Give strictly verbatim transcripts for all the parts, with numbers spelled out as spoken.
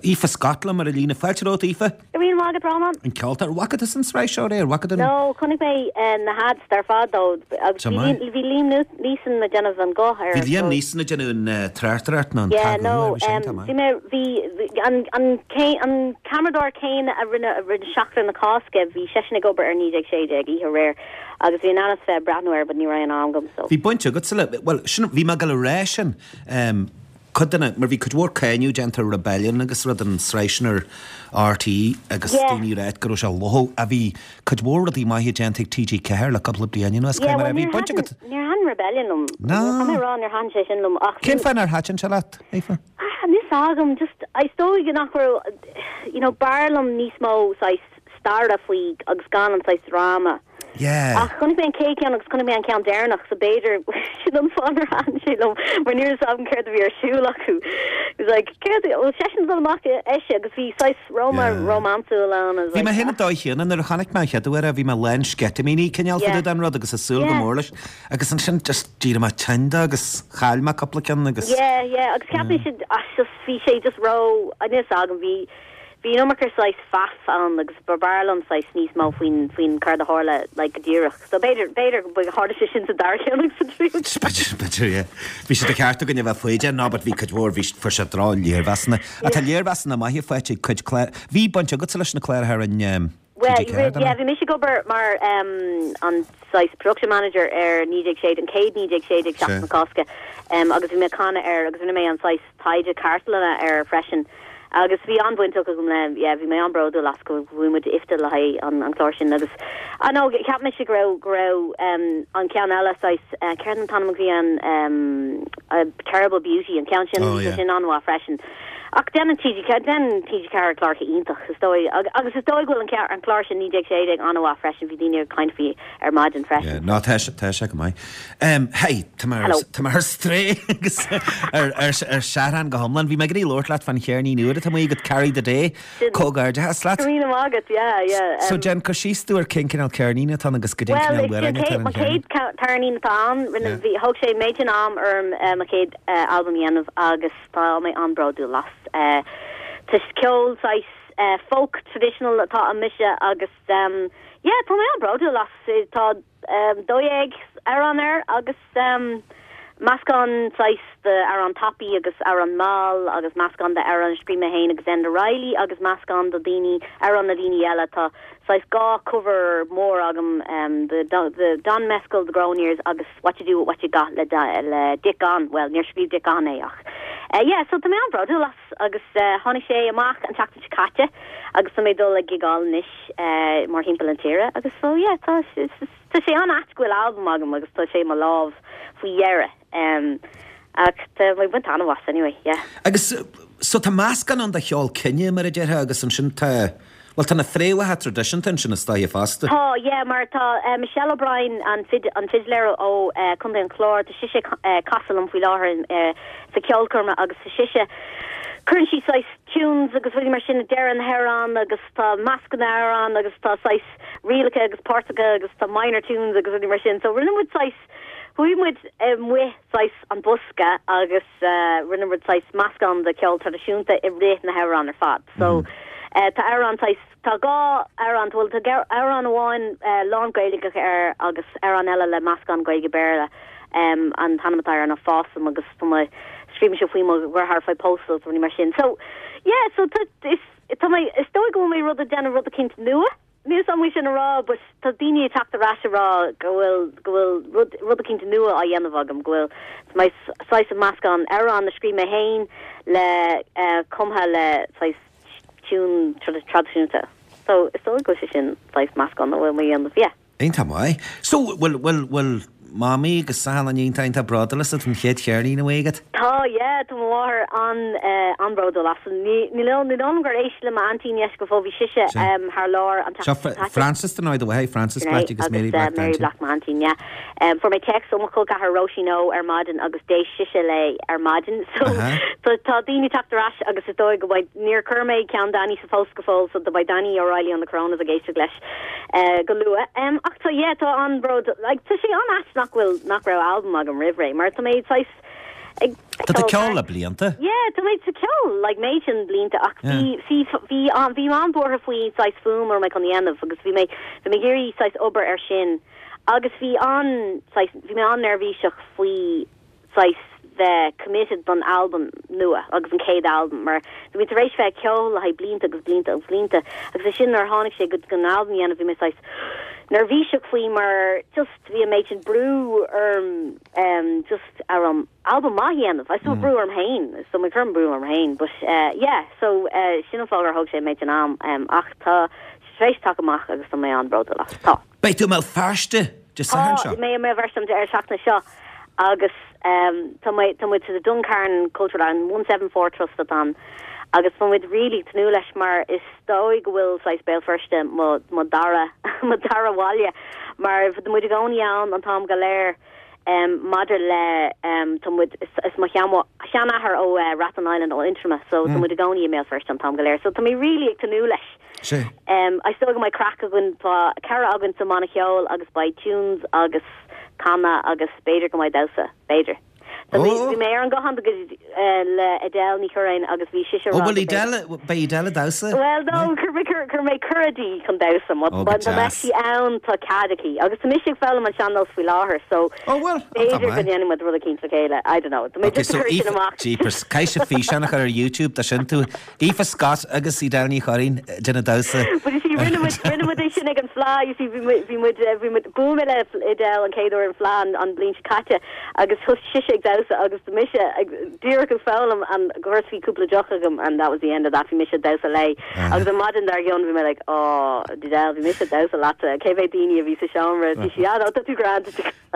Aoife Scotland mar a lína fáilteót Aoife? Iríon mágad Ráman? An ceoltar wagad is an sráid seo réir wagad an... No, chunig mé na hads dar fád dó. Bhí líam níosan na déanamh an gáthir. Bhí líam níosan na déanamh tráirtart ná an Yeah, no, bhí mé bhí an Camador céin a rinne seachtar na cásca bhí seisna gobar ar nídeag séideag í réir agus bhí anas fé breanúir bud ní raon angam so. Bhí buinte go sile, well, sin bhí me gal réisian Cudna, mar bhí chudhór céinniú gentar rebellion agus rud an sráisnar R T E agus daoine réit go se loth a bhí chudhór í maithe gentig T G Ceir le couple of blianaí as céim mar a bhí buinte go... Níor han rebellion lum. No. Rán ar han sé sin lum. Cén fan ar hatan se leat, Aoife? Nis agam, just, I stóig gan nachhar, you know, barlam níos mó sais starda faoi agus gan an sais drama. Yeah. Ach, chunig mé an céician agus chunig mé an cean déirnach sa beidir si an fánar an si lom mar níor am céir a bhí ar siúil acu. It's like, céir ó sessions an amach eise agus bhí sais Roma romansú an. Bhí me hinna dóithíon an ar chanig me cheadú ar a bhí me len sketamíní ceal fud an rud agus a súil go mórlas agus an sin just díra me tenda agus chail me coplacan agus... Yeah, yeah, agus ceapni si just bhí sé just ro a níos agam bhí Bhí nómachar sais fas an agus barbarlam sais níos má faoin faoin card a hála le go ddíireach. So beidir beidir go háda sé sin sa darcheanach sa trí. Bitir, yeah. Bhí sé de ceartú gan bheith foiide ná bud bhí chudhór bhí for se drá léirhasna. A tá léirhasna maithí foiite chud cléir. Bhí bunte go leis na cléir ar an... Well, yeah, bhí mis gobar mar an sais production manager ar nídeag séid an céad nídeag séid ag seach na cásca agus bhí me canna ar agus bhí mé an sais taide cartlanna ar freisin. Agus bhí anbuint go le yeah, bhí mé an brodo las go bhfuimid ifta le haid an an chláirsin agus I know ceap me se gro gro um, an cean eile sais uh, cean an tanam bhí an um, a terrible beauty an cean sin oh, yeah. sin anhá freisin. Ach den an T G den T G Ceir clárcha ítach is dói agus is dói ghfuil an ceir an chláir sin nídeag séideag anhá freisin bhí daine kind fi ar maidin freisin. Ná tá sé go mai. Hei, tá mar stré agus ar searan go homlan bhí me gurí Lord leat fan chearní nuair tá go carry the day cógáirde has leat. Rina mágat, yeah, yeah. So Jen cos síú ar cincinál cearnína tá agus go Well, ma céad tarnín tám rinne bhí thug sé méidin am ar ma céad album dhéanamh agus tá mé an broadú las. Uh, Tus ceol sais uh, folk traditional atá a mise agus um, yeah, tá mé an broadú las tá um, dóéig ar an air agus um, mascon sais de ar an tapi agus ar an mal agus mascon de ar an scríime héin agus Enda Riley agus mascon de dini ar an na dini eile tá sais gá cover mór agam um, the, the Don Mescal the Growniers agus what you do what you got le, le Dick on well near scríb Dick on éach. Uh, yeah, so tá mé an broadú las agus uh, hánig sé amach an teachta caite agus tá mé dul le gigáil níis uh, mar himpeall an tíre agus so yeah, tá sé an atgfuil album agam agus tá sé má láh faoi dhearra um, ag tá mé buint anna was anyway, yeah. Agus so tá máscan an de cheol cinne mar a deartha agus an sin tá well tá na fréiwathe tradition tan sin na staithe fasta. Tá, yeah, mar tá uh, Michelle O'Brien an fid an fiddler ó uh, chunda an chlár tá siise uh, casalam faoi láthair uh, sa ceolcurma agus sa siise Current she sais tunes agus bhí mar sin Darren Heron agus tá Mascanáran agus tá sais Rialcha agus Portuga agus tá minor tunes agus bhí mar sin so rinnewood sais huimid um, we sais an busca agus uh, rinnewood sais mascan de ceol tradiisiúnta i réit na Heron ar fad so mm. uh, tá Aran sais tá gá Aran bhfuil tá Aran bháin uh, lán gaeilge ar agus Aran eile le mascan gaeilge béle um, an tanamatáir an a fásam agus tá stream show film where har five postals when machine so yeah so it's it's my story go me rud den rud king nua new some we in a raw but the dini attack the rash raw go will go will rud rud king nua I end of agam go it's my size of mask on error on the screen me hain le uh come ha le size tune to the tradition so it's all good sin size mask on the way me and yeah ain't am I so well well well Mommy, agus sahan an iontain tá brodalas at an chéad chearní na wéigad? Tá, yeah, tá mór an an brodalas. Ní leon ní leon gur éis le ma antín yes go fóbhí siise um haar lár an tá. Francis den oid away, Francis Black agus Mary Black Mary Black ma antín, yeah. Um, for my text so machol ga her Roshino ar madin agus déis siise le ar madin. So so tá dini taktarás agus is dói go bhaid níor curmé cean Danny sa fós go fól so the by Danny O'Reilly on the crown as a geiste gleis uh, go lua. Um, ach tá, yeah, tá an brod, like, tá sé an as nach will nach raw album agam rivre mar tá méid sais Tá tá ceol a blianta? Yeah, tá méid sa ceol, like méid sin blianta ach bhí bhí an bhí an bortha faoi sais fum ar me an dhéanamh agus bhí mé bhí mé géirí sais obair ar sin agus bhí an bhí mé an nervhíiseach faoi sais the committed an album nua agus an céad album mar do mit rééis fe ceol ha blinta agus blinta agus blinta agus sin ar hánig sé go gan album an vi me sais nervvíisiach fao mar just vi a méid brew um um just ar an album mahianamh I still mm. brew am hain so my current brew am hain but uh yeah so uh sin fágar hog sé méid an am um ach tá rééis take amach agus am mé an bro lá tá Beit tú me ferste just sa mé mé versam ar seachna seo agus um to the Duncarn Cultural an one seven four trust an agus fan with really tnu leis mar is stoi gohfuil sais bel firste mo modara modara walja mar de mu goni an an Tom Galer um mother le um to with is ma Shanna her o uh, Rattan Island o intrama so to mu goni email first an Tom Galer so to me really tnu leis Sure. um I still got my crack agun pa cara agun to Monachiol agus by tunes agus Kana agus Beidir go mai dausa Beidir. So vi mé an gohan le Adele ní chorain agus vi si. Oh, well, Adele, bei Adele dausa? Well, no, cur mé curadi con dausa, but na mexi an to cadaki. Agus the mishig fel man channels fi láher, so. Oh, well. Beidir gan yen with rudder keen fagela. I don't know. Okay, so Aoife, jeepers, kaisha fi shanach ar YouTube, da sin tú. Aoife Scott agus Adele ní chorain, dina dausa. But you see, rinne with rinne with sin ag an fly, you see, vi vi mud vi mud boom ele Adele and Cador and flan on Blinch Katja, agus hus shishig agus the Misha dear go foul and Gorski couple jochagum and that was the end of that fi Misha dausa lay agus the modern there yon vi me like oh did I vi Misha dausa latta K V Dini vi sa shamra di she had out two grand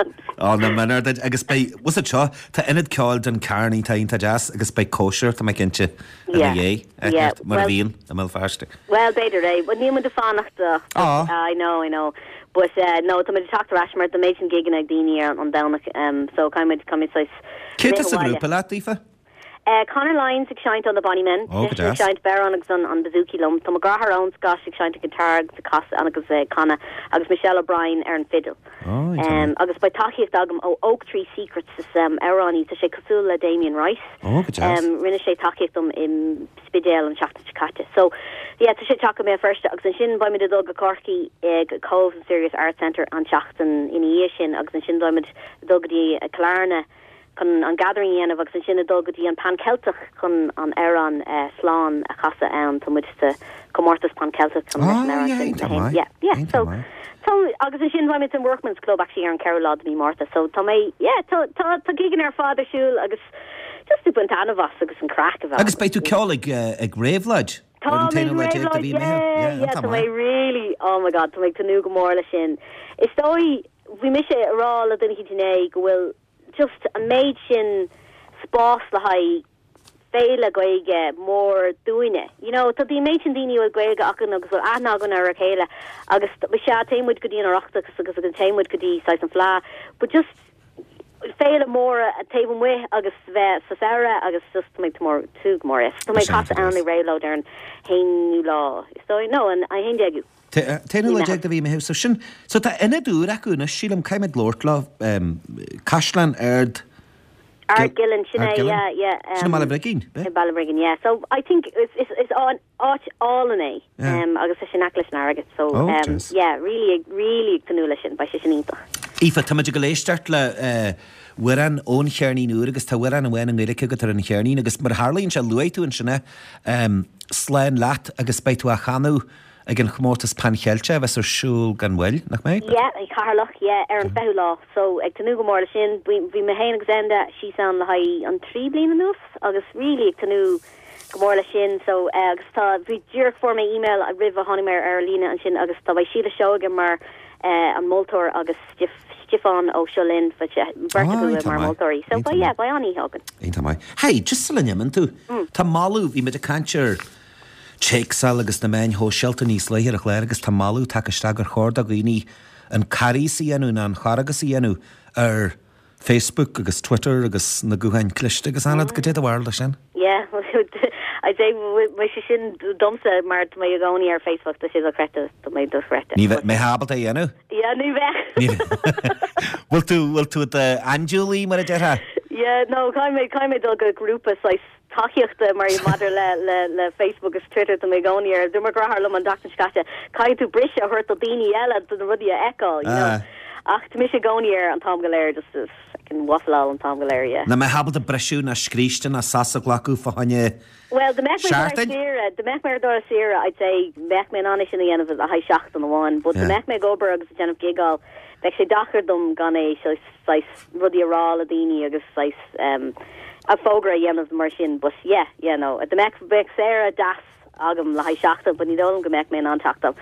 oh no manner that agus by was it cha ta inid called and Carney ta inta jazz agus by kosher to make inche yeah yeah Marvin the Melfast well better eh but niemand de fanachta I know I know but uh, no to me talk to Rashmer the mason gig in Agdini on down um so kind of come size Kitas a group a Latifa Uh, Connor Lyons shine on the Bonnie Men. Oh, shine Baron on on the Zuki Lum. Tom McGrath own Scotch shine to guitar the cost and agus Connor agus Michelle O'Brien Aaron Fiddle. Oh, um agus by Taki of Dogum oh Oak Tree Secrets is um Eroni to Shea Kasula Damien Rice. Oh, good um Rinne Shea Taki of them in Spidale and Shachta Chikata. So yeah, to Shea Taka me first agus shin by me the dog Corky uh, Cove and Serious Art Centre and Shachtan in Iashin agus shin by me the dog the Clarna. Con an gathering yen of agus sin dogadi an pan Celtic con an Eran uh, Slán a casa an to much to comortas pan Celtic con oh, yeah, yeah yeah so so agus sin by mit Workman's Club actually here in Carolina me Martha so to me yeah to to to gigging our father shul agus just to buntan of us agus an crack of us agus by to colleague uh, a grave lodge Tommy Grave yeah yeah, yeah to me really oh my god to make to new Gomorla shin it's story we miss it raw la den hitine will just a maid sin spás le hai féile goige more doing it you know to the maid dini will goige agan agus ana gan ar chéile agus we sha taimwood goodie or ochta agus an taimwood goodie size and fla but just féile more a table way agus ve sa Sarah agus just to make tomorrow two more to make cost only railroad and hain law so no and I hain degu Téanú le deag a bhí me so sin so tá ina dúr acuúna sílam caiimid Lordla um, Cashlan Ard Ard Gillen Sinead yeah yeah um, Ballybrigin Ballybrigin yeah so I think it's it's, it's on all in a yeah. um agus sin aclis narragat so oh, um yeah really really canula sin by Shishinita Aoife tá muid go léisteart le Wiran ón chearní nuair agus tá wiran a bhhain an America go tar an chearní agus mar Harlaíonn se luaitú an sinna um, sláin leat agus beitú a chanú ag an chmórtas panchéilte bheits ar siúil gan bhfuil nach mé? Yeah, ag Carlach, yeah, ar an fehu lá. So ag tanú go mór sin, bhí me héin exenda sí san le haí an trí bliana nús, agus really ag tanú go mór sin, so agus tá bhí dúrach for my email a rih a honimir ar lína an sin agus tá bhaid siad a seoga mar an moltóir agus Stefan ó Siolin fa vertigo mar moltóirí. So ba yeah, ba aní hagan. Einta mai. Hey, just sa leneman tú. Tá malú bhí me de cantir Checksal agus na main ho shelter níos léir a chléir agus tá malú takeisteag ar chóirda gooine an carí sí enú na an charagus sí enú ar Facebook agus Twitter agus na guhain cliste agus anad go dé a bhharla sin? Yeah, I say mu si sin domsa mar mé agóí ar Facebook tá si a creta tá mé dos creta. Ní bheith mé habal é enú? Yeah, ní bheith. Bhfuil tú bhfuil tú Anjuli mar a deartha? Yeah, no, caiimid caiimid dul go grúpa sais taíochta mar mother le le le Facebook is Twitter to me gonier. Du mar grahar an doctor scata. Cai tú brise a hurt a dini ela to the rudi echo, you know. Ach, to mis gonier an Tom Galer just is can waffle an Tom Galer, yeah. Na me habal de brisú na scríiste na sasa glacu fa hanne. Well, the mech Sierra, the mech Dora Sierra, I'd say mech me anish in the end of it a high shock on the one, but yeah. The mech me Goberg is a gen of gigal. Like she doctored them gone a so size ruddy raw ladini agus size um a fogra yen of the martian, but yeah, yeah no the mech big Sarah das agam la high shock but you don't go mech me on talk them.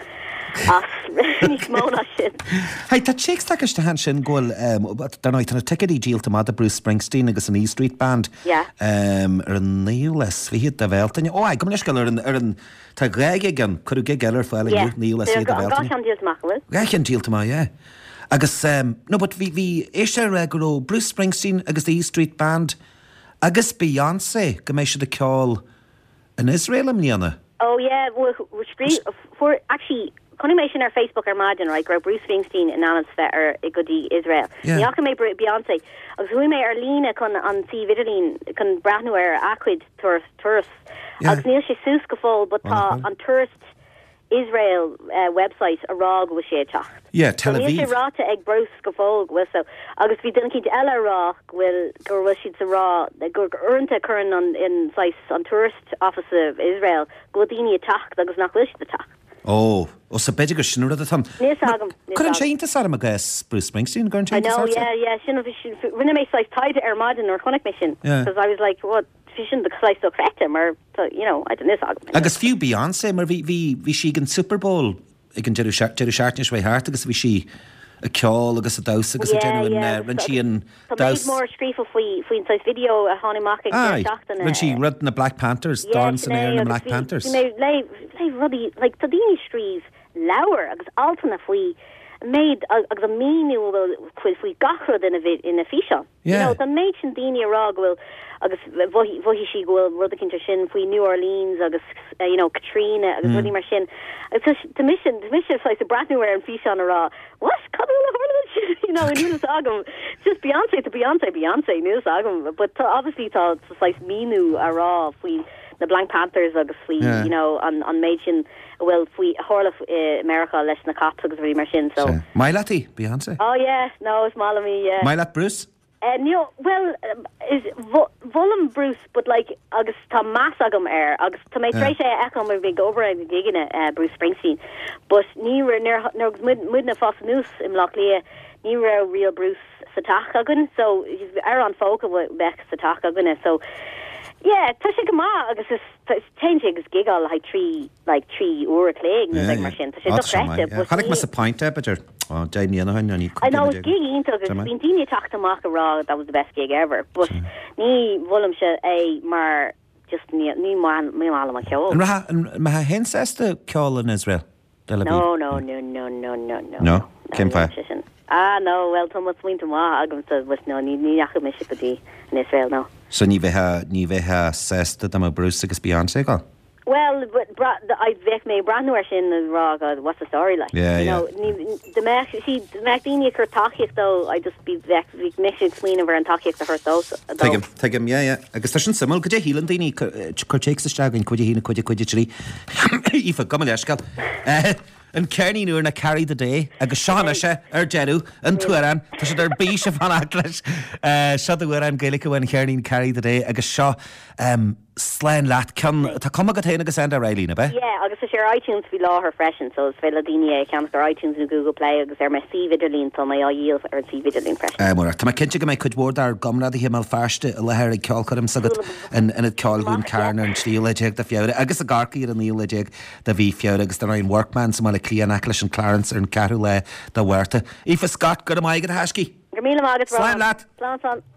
Hey, that shakes like a hand shin goal um but then I tan a tickety deal to mother Bruce Springsteen agus an E Street band. Yeah. Um er Neeles vi hit the welt and oh I come nish er er an ta greg again could get geller file yeah. Neeles the welt. Ga kan deal to makle. Ga kan deal to my yeah. Agus um no but vi vi isha regular Bruce Springsteen agus the E Street band agus Beyonce go me should the call in Israel am niana. Oh yeah, we're, we're street for actually Conimation our Facebook or Madden, right? Grow Bruce Springsteen and Alan Svetter, a goodie Israel. Yeah. Yaka may Beyonce. As we may Arlena con on see Vidalin con Brahnuer Aquid tourist tourists. As Neil Shesus Gafol, but on tourist Israel uh, website a rog was she talk. Yeah, Tel Aviv. So raw to egg Bruce Gafol was so. August we didn't keep Ella Raw will go was she's a raw go earned a current on in size on tourist office of Israel. Godini attack that was not wish the attack. Oh, o sa beidir go sinú a tam. Níos agam. Cuireann sé ínta sa a gas Bruce Springsteen going to. I know, yeah, yeah. Sin rinne me like tied to Armadin or Conic mission because I was like, what? She shouldn't because I so correct him or you know, I don't know. Agus few Beyonce, mar vi vi vi she gan Super Bowl. I can jeru jeru shartnish way hard agus vi she a call agus a dose agus a genuine when she in dose more screef of we we inside video a honey market and when she read in the Black Panthers dancing there in the Black Panthers you know lay lay ruddy like Tadini Streeve lower agus alternate we made agus a menu will if we got her in a in a fish on you know the mation Dini Rog will agus vohi vohi she go ruddikin to shin we New Orleans agus uh, you know Katrina agus ruddy mar shin it's the mission the mission is like the brand new and fish on a raw what you know in News Agam just Beyonce to Beyonce Beyonce News Agam but to, obviously to it's like menu a raw we the Black Panthers agus we yeah. you know on on Machin well we Horla uh, America less na cops agus really mar shin so yeah. My laddie Beyonce oh yeah no it's Malami yeah my lad Bruce Uh, no, well, um, is vo- Volum Bruce, but like August Tom Massagum air August to my try say echo my big over and gigging it uh, Bruce Springsteen, but near near near mudna fos news in Locklear near real Bruce Satakagun, so he's Aaron Folk with Beck Satakagun, so yeah, Tasha Gama August is changing his giggle like tree like tree or playing like machine. Tasha correct, but I must a point there, but oh, Jamie and I know I know it's gig into it's been Dini talk to Mark Raw that was the best gig ever, but ni Volumsha a mar just ni ni man me mal ma kyo. And ma ma hence as the call in Israel. No, no, no, no, no, no, no. No, came fire. Ah, no, well, Thomas Winter ma agam says was no ni ni yakh mishipati in Israel no. So ni veha ni veha says that I'm a Bruce agus Beyonce go. Well, but bra- the, I vek me brand new in the raw. God, what's the story like? Yeah, you yeah. know, ni, the Mac, see, the Macdini for Takiak though. I just be vek mix explain over and Takiak to her though. Take him, take him. Yeah, yeah. I guess there's some similar. Could you heal and Dini? Could you take the stag and could you heal? Could you could you tree? If a come on, Eshkal. And Kearney knew na carry the day agus Sean she ar Jeru and Tuaran so there be she fan atlas uh so the Tuaran Gaelic when Kearney carry the day agus Shaw um Slan lat can ta come again agus and Riley na be yeah agus share iTunes we law her freshen so it's Veladini can for iTunes and Google Play agus there my C Vidalin so my yield or C Vidalin fresh uh more ta my kinche my could word our gumna the himal faste a her call him so that and and it call gun Carner and steel eject the fiore agus a garky and the eject the V fiore agus the nine workman so my Clean Aclish and Clarence and Carole the Werta if a Scott got a my get hashki Gamila Margaret Slán lad. Slán